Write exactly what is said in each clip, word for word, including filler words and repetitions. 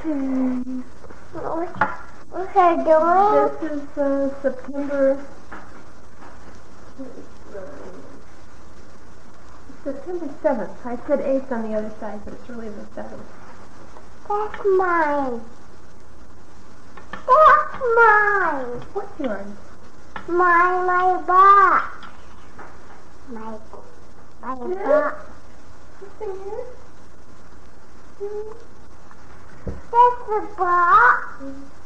Okay. What's her doing? This is uh, September. September seventh. I said eighth on the other side, but it's really the seventh. That's mine. That's mine. What's yours? My, my box. My, my Yeah. box. What's in here? Hmm. That's the box.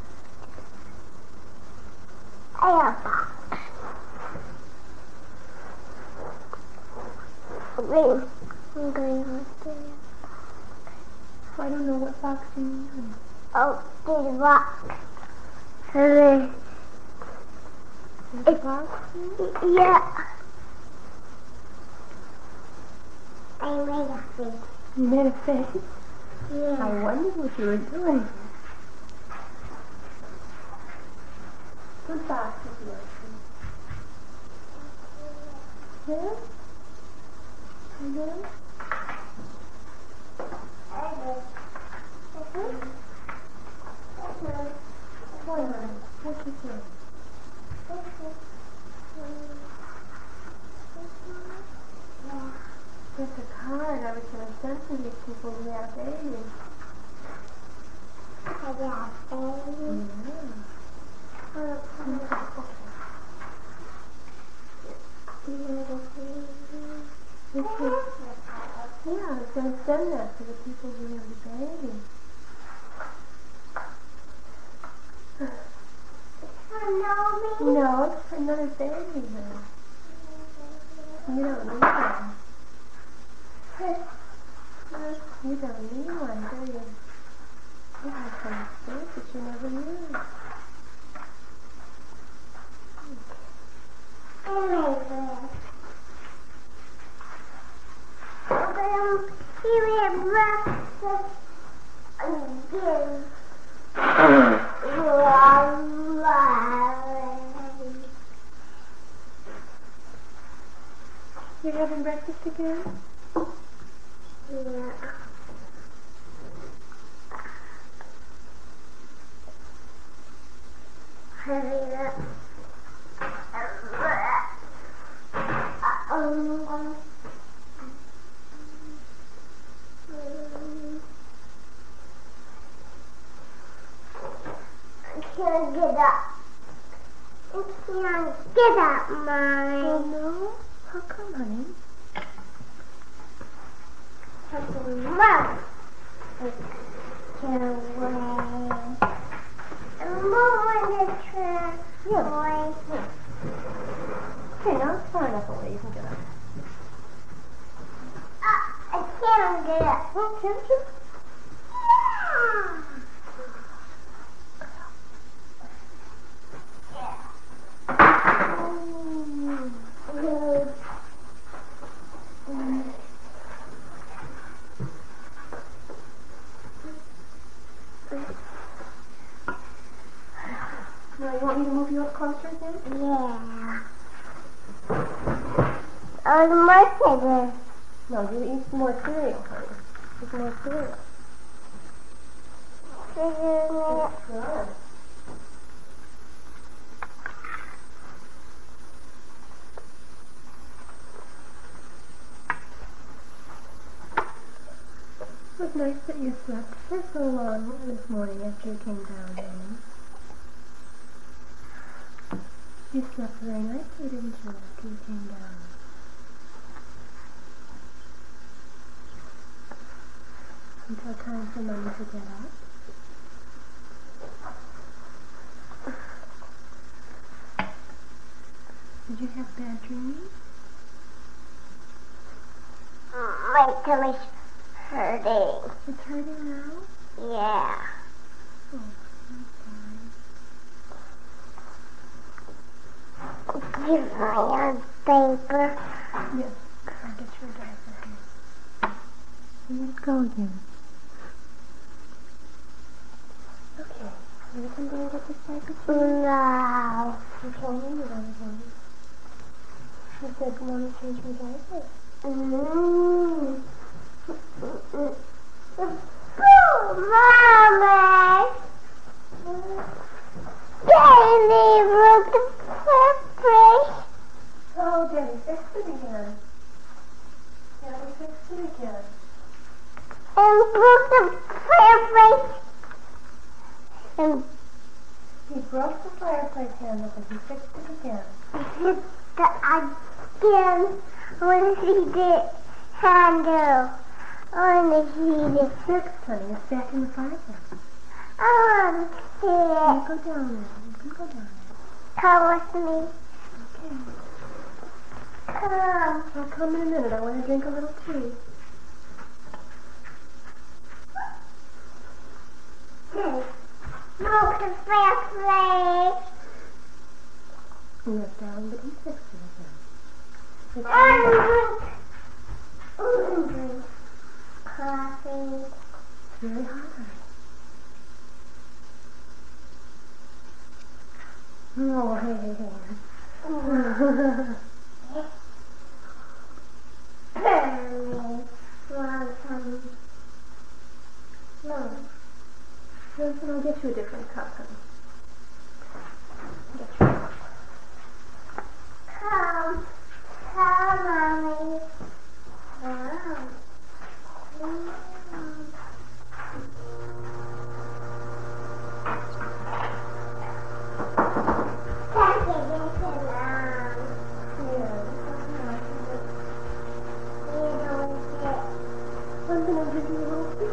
I have a box. Wait. I'm going to do it. I don't know what box you mean. Oh, there's a box. There's There's a box here? Yeah. I made a face. You made a face? Yeah. I wondered what you were doing. What box is yours? Yeah? You do? Why not? What's it say? It's a card I was going to send to these people who have babies. I got baby. This is, yeah, I was going to send that to the people who have the babies. No, it's for another baby then. You don't need one. You don't need one, do you? You have some space that you never use. You're having breakfast again? Yeah. Hurry up. Um, I can't get up. I can't get up, Mom. Oh no? How come, honey? Mom. I can't wait. I'm moving the track. Yeah. Boy. Yeah. Okay, now it's far enough away. You can get up. Uh, I can't get up. Oh, can't you? Yeah. Now, you want me to move you up closer again? Yeah. Oh, my favorite. No, you eat some more cereal, honey. Eat some more cereal. That's good. It was nice that you slept for so long this morning after you came down, Annie. You slept very nicely, didn't you, after you came down? Until time for Mommy to get up. Did you have bad dreams? My tummy's hurting. It's hurting now? Yeah. Oh, I'm sorry. Give my own paper. Yes, I'll get your diaper here. Let it go again. Okay, you can go and get this diaper too? No. You told me you wanted one. You said you want to change my diaper. Mm. Boo, Mama! broke the fireplace. And He broke the fireplace handle, but he fixed it again. he fixed it again. I want to see the handle. I want to see It's fixed, honey. It's back in the fireplace. I want to see You it. go down there. You can go down there. Come with me. Okay. Come. I'll come in a minute. I want to drink a little tea. Broke the fireplace. He went down, but he fixed it again. It's I all- want to drink coffee. It's very hot, honey. Oh, hey, hey, hey. Perry, want some? No. Listen, I'll get you a different cup, honey. Get you a cup. Come. Come, Mommy. Wow. Mm. Can't get it alone. Yeah. You don't get. I'm going to give you a little tea.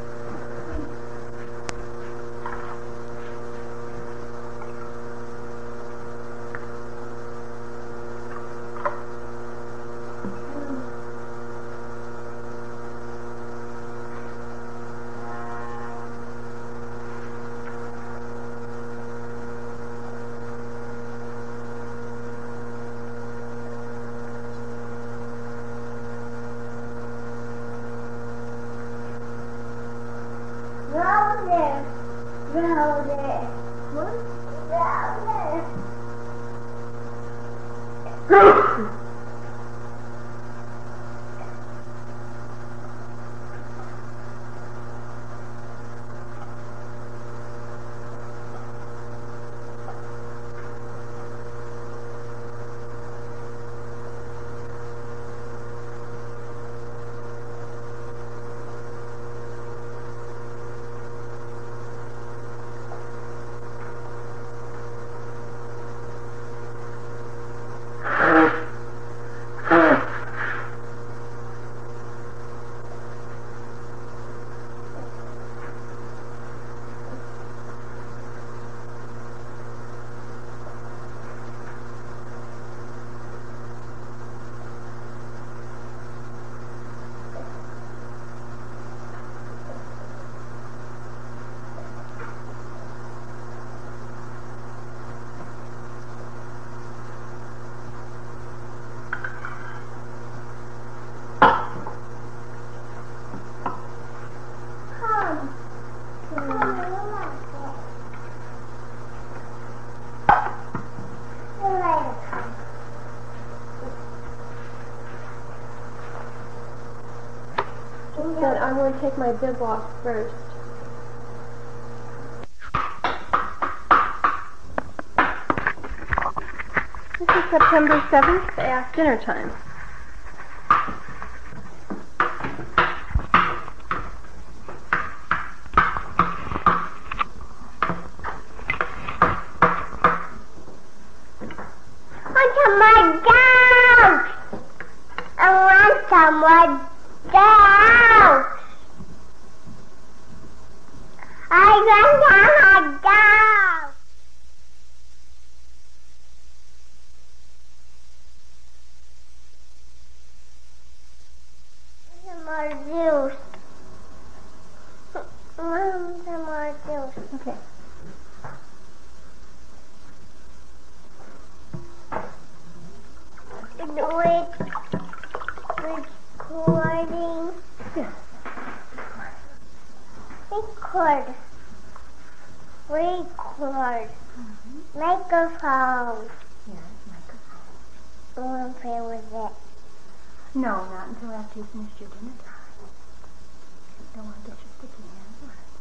Roll it. Roll it. What? Roll it. Come. Come, you like it. You like it. But I want to take my bib off first. This is September seventh, at dinner time. Want some more dogs? I want some more dogs. I want some more dogs. Some more juice. Mom, some more juice. Okay. Wait, recording. Yeah. Record. Record. Mm-hmm. Microphone. Yeah, microphone. I want to play with it. No, not until after you finish your dinner time. Don't want to get your sticky hands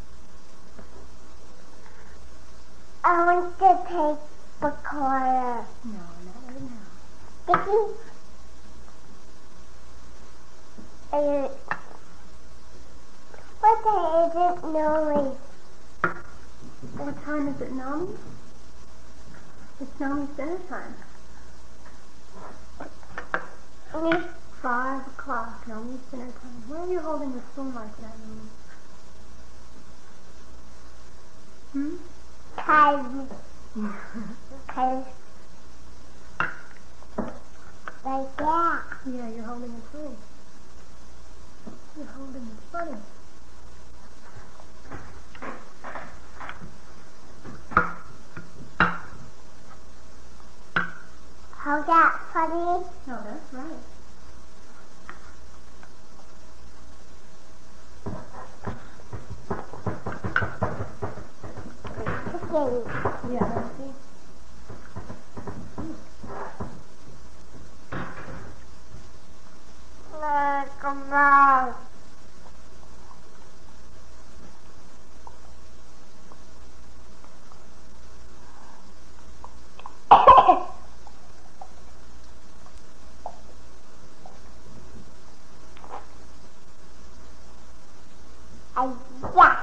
on it. I want to take the corner. No, not right now. Sticky. Uh, what it normally? What time is it, Nami? It's Nami's dinner time. Mm. Five o'clock, Nami's dinner time. Why are you holding the spoon like that, Nami? Hmm? Cause, cause, like that. Yeah, you're holding it funny. You're holding it funny. How that funny? No, that's right. Chicken. Yeah, let me see. Look around. I yes.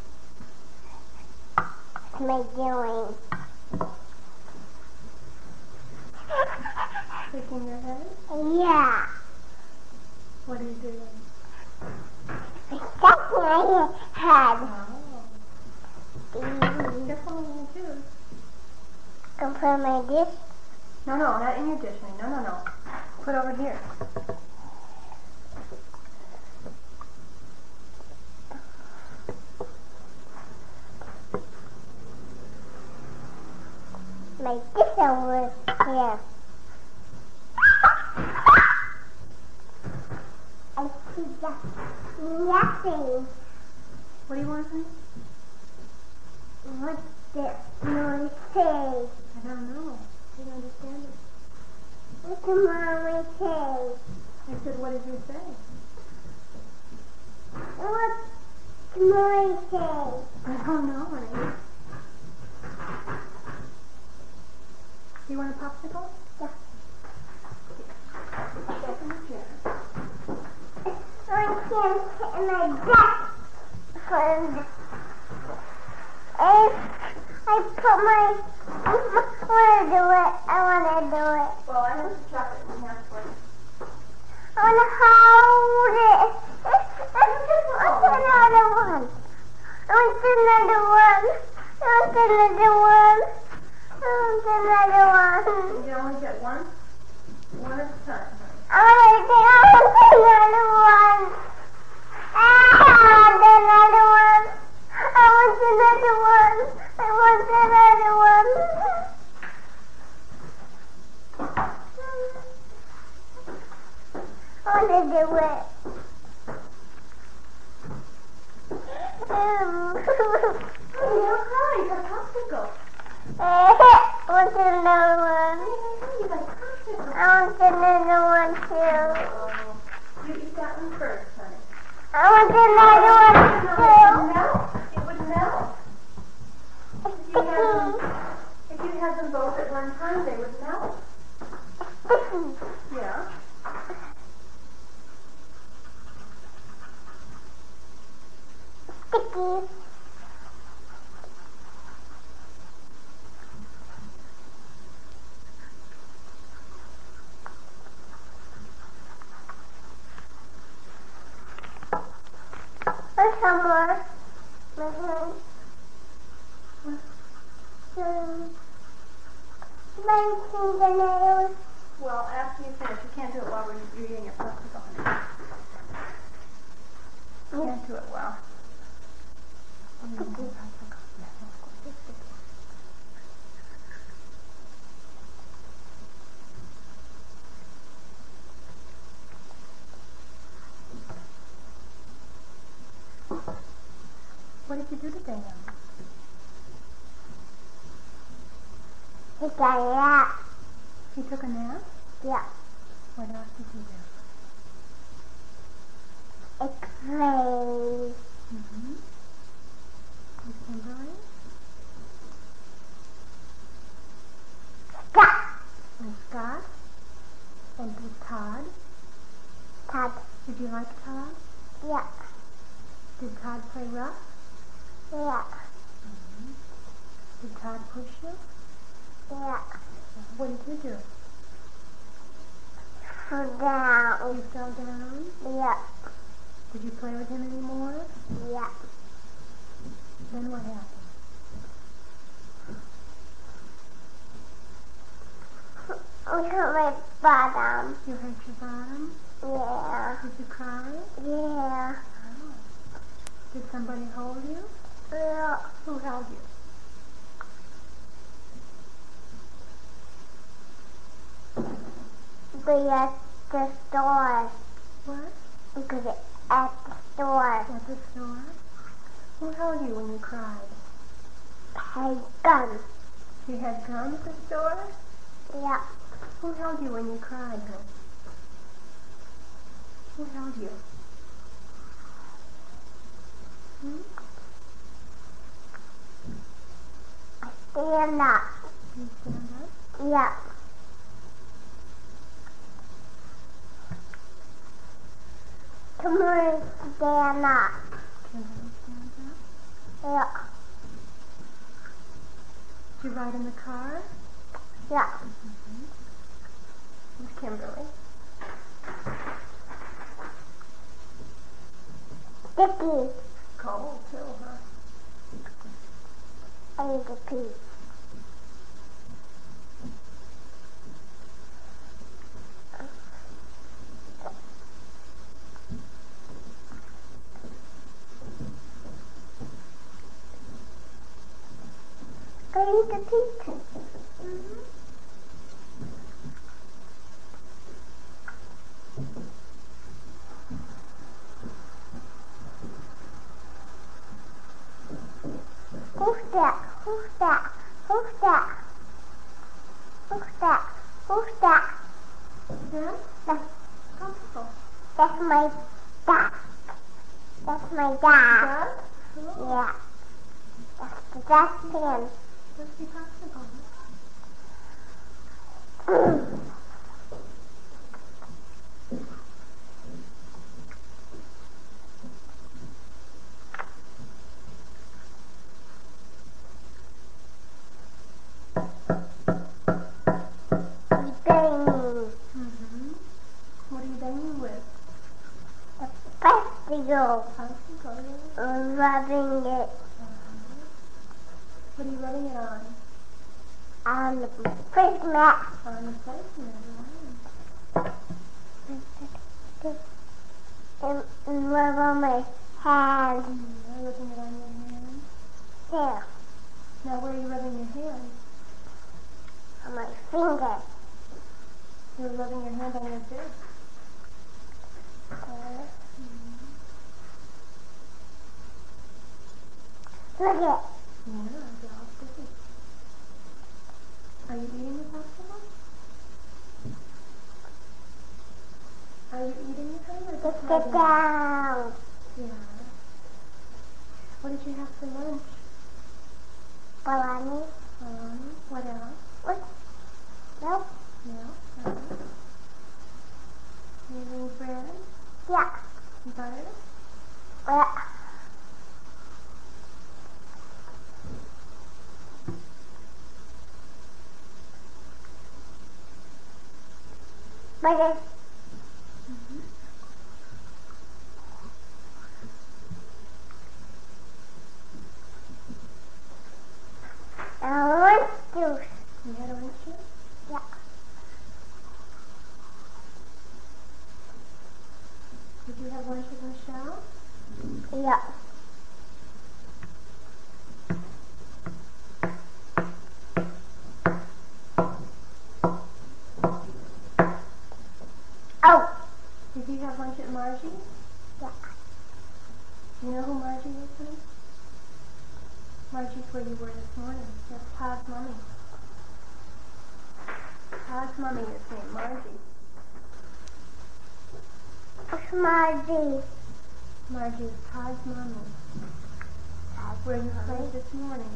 What am I doing? Shaking your head? Yeah. What are you doing? Shaking my head. Oh. Mm. Careful when you choose. Can put my dish. No, no, not in your dish, honey. No, no, no. Put over here. My dish over here. I see just nothing. What do you want, honey? What's the noise say? I don't know. I don't understand it. What did Mommy say? I said, what did you say? What did Mommy say? I don't know, honey. Do you want a popsicle? Yeah. Step in the chair. I can't sit in my desk. Friend. If I put my, I want to do it. I want to do it. Well, I have some chocolate in here for you. I want to hold it. What's another one? I want another one. I want another one. I want another one. You only get one? One at a time, honey. I want another one. Ah, another one. I want another one. I want another one. I want to do it. Um, Honey, don't cry. You got a popsicle. I want another one. You got a popsicle. I want another one too. Oh, you eat that one first, honey. I want another one too. It would melt. If you had them, if you had them both at one time, they would melt. Yeah. Sticky. There's some more. Mm-hmm. Um, my fingernails. Well, after you finish, you can't do it while you're eating your popsicle, honey. You can't do it well. What did you do today, Emma? He got a nap. He took a nap? Yeah. What else did he do? It plays. Mm-hmm. With Kimberly? Scott. And Scott? And with Todd? Todd. Did you like Todd? Yeah. Did Todd play rough? Yeah. Mm-hmm. Did Todd push you? Yeah. What did you do? Fell down. You fell down? Yeah. Did you play with him anymore? Yeah. Then what happened? I hurt my bottom. You hurt your bottom? Yeah. Did you cry? Yeah. Oh. Did somebody hold you? Yeah. Who held you? Be at the store. What? Be at the store. At the store? Who held you when you cried? Hey, gun. You had gum at the store? Yeah. Who held you when you cried, honey? Who held you? Hmm? Stand up. You stand up? Yeah. Come on, stand up. Can I stand up? Yeah. Did you ride in the car? Yeah. Mm-hmm. With Kimberly. Sticky. Cold too, huh? I need to pee. I need to pee. Mm-hmm. Who's that? Who's that? Who's that? Who's that? Who's that? Yeah? That's, Comfortable. that's my dad. That's my dad. Dad? Oh. Yeah. That's the dustpan. Must be comfortable. Bang. Mm-hmm. What are you banging with? The bicycle. Bicycle, yeah. I'm rubbing it Uh-huh. What are you rubbing it on? on the big mat. On the placement, right? And, and rub on my hand. Mm, rubbing it on your hand. There. Now where are you rubbing your hand? On my finger. You're rubbing your hand on your fist. Uh, Mm-hmm. Look it. Yeah, they're all sticky. Are you eating the popsicle? Are you eating it, honey, or Just just sit rubbing it? down. Yeah. What did you have for lunch? Bologna. Um, what else? What? Nope. Yeah. Uh-huh. You eating bread? Yeah. Butter? Yeah. But it's Mm-hmm. orange juice. You had orange juice? Yeah. Did you have lunch with Michelle? Yeah. Oh. Did you have lunch at Margie's? Yeah. You know who Margie is, honey? Margie's where you were this morning. That's Todd's mommy. Todd's mommy is named Margie. It's Margie. Margie is Todd's mommy. Where you played this morning.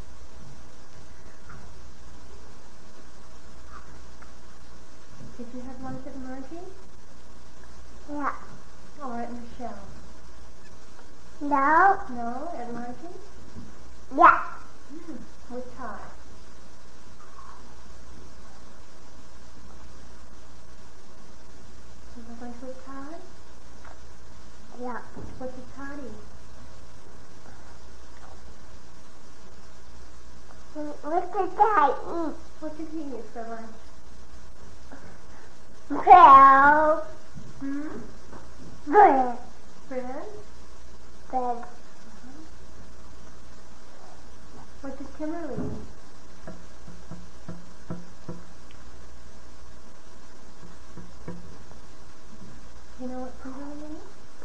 Did you have lunch at Margie? Yeah. Or at Michelle? No. No, at Margie? Yeah. Hmm. With Todd. Is that going with Todd? Yeah. What did Todd eat? What did I eat? What did he eat for lunch? Bread. Hmm? Bread. Bread? Bread. Uh-huh. What did Kimberly eat? You know what Kimberly eat?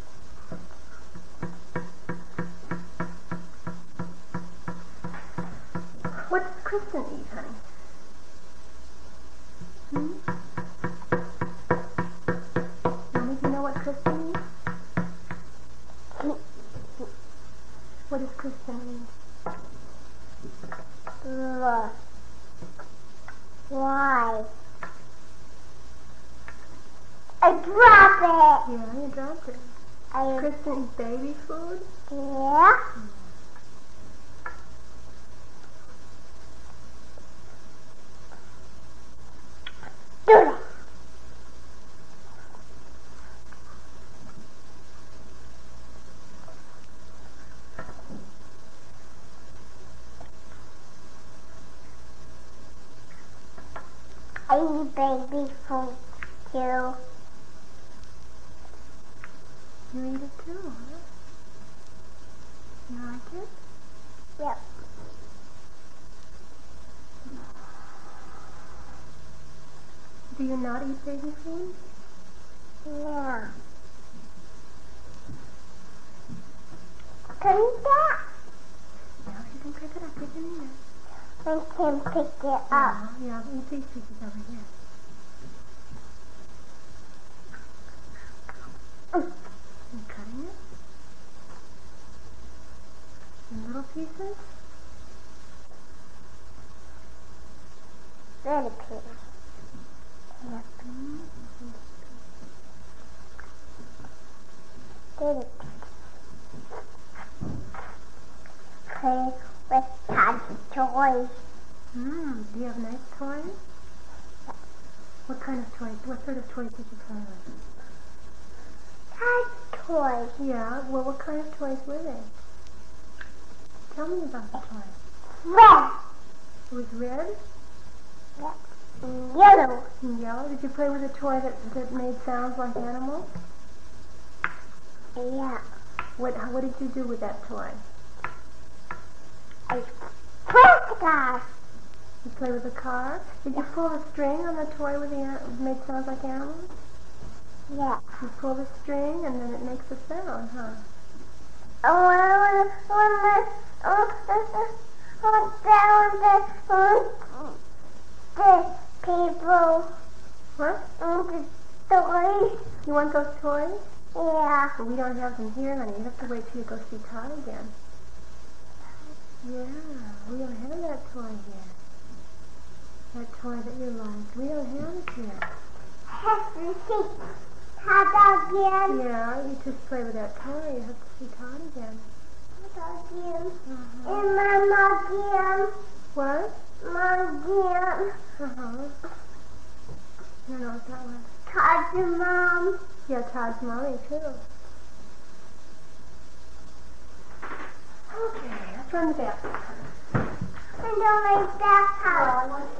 What does Kristen eat, honey? Hmm? Mommy, do you know what Kristen eats? What does Kristen eat? Uh, Why? I drop it. Yeah, you dropped it. I, Kristen eats baby food? yeah. Do it. I eat baby food too. You eat it too, huh? You like it? Yep. Do you not eat baby food? Yeah. Can you that? No, you can pick it up. Pick it in there. I can pick it up. Yeah, yeah, eat these pieces over here. Mm. You cutting it? In little pieces? Very pretty. Yep. Mm-hmm. Very pretty. Play with Todd's toys. Mm, do you have nice toys? What kind of toys? What sort of toys did you play with? Todd's toys. Yeah, well, what kind of toys were they? Tell me about the toys. Red. It was red Yep. Yellow. and yellow. Did you play with a toy that, that made sounds like animals? Yeah. What, how, what did you do with that toy? I press the car. You play with a car? Did you pull the string on the toy with the an- made sounds like animals? Yeah. You pull the string and then it makes a sound, huh? Oh, when when the oh, oh, down the the people What? and the toys. You want those toys? Yeah. Well, we don't have them here, honey. You have to wait till you go see Todd again. Yeah, we don't have that toy here. That toy that you liked. We don't have it here. Have to see Todd again. Yeah, you just play with that toy. You have to see Todd again. Todd again. Uh-huh. And Mama again. What? Mom again. Uh-huh. I don't know what that was. Todd's mom. Yeah, Todd's mommy, too. Okay, let's run the bathroom. I don't like that house. Oh, I want